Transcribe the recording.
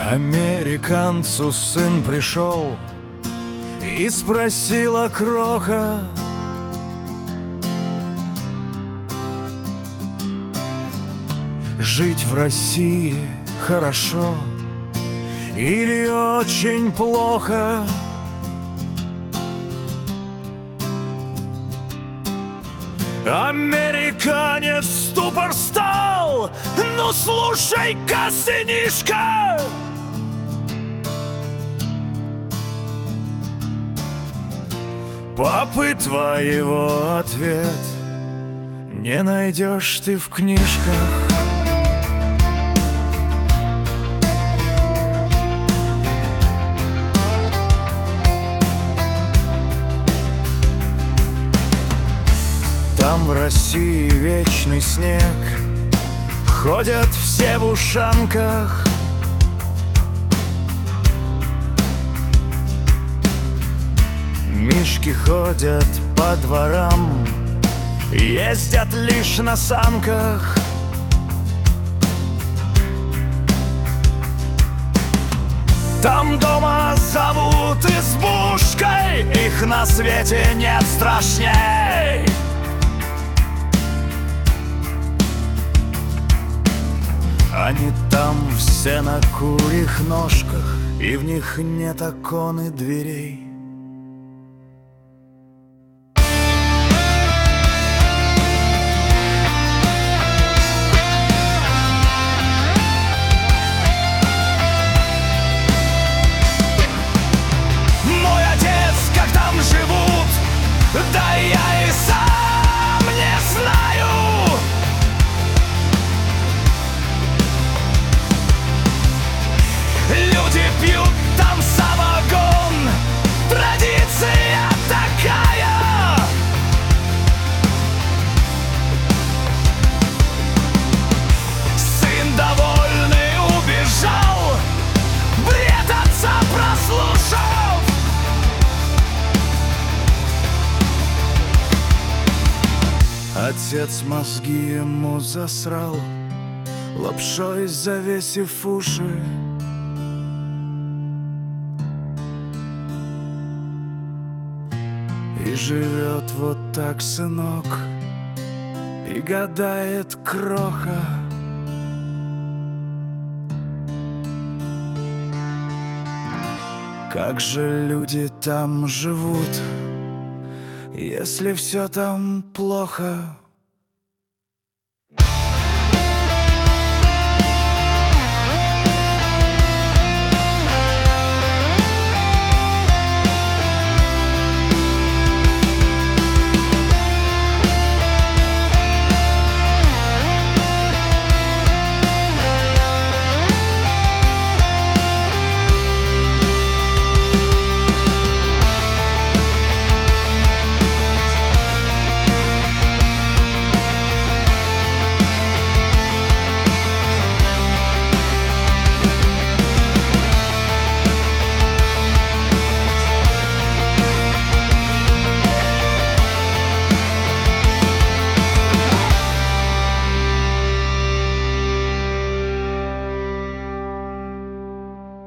Американцу сын пришел и спросила кроха: жить в России хорошо или очень плохо? Американец в ступор стал: ну слушай-ка, сынишка, папы твоего ответ не найдешь ты в книжках. Там в России вечный снег, ходят все в ушанках. Мишки ходят по дворам, ездят лишь на санках. Там дома зовут избушкой, их на свете нет страшней. Они там все на курьих ножках, и в них нет окон и дверей. Мой отец, как там живут, да я и сам не знаю. Люди пьют там самогон, традиция такая. Сын довольный убежал, бред отца прослушав. Отец мозги ему засрал, лапшой завесив уши. И живет вот так сынок, и гадает кроха: как же люди там живут, если все там плохо?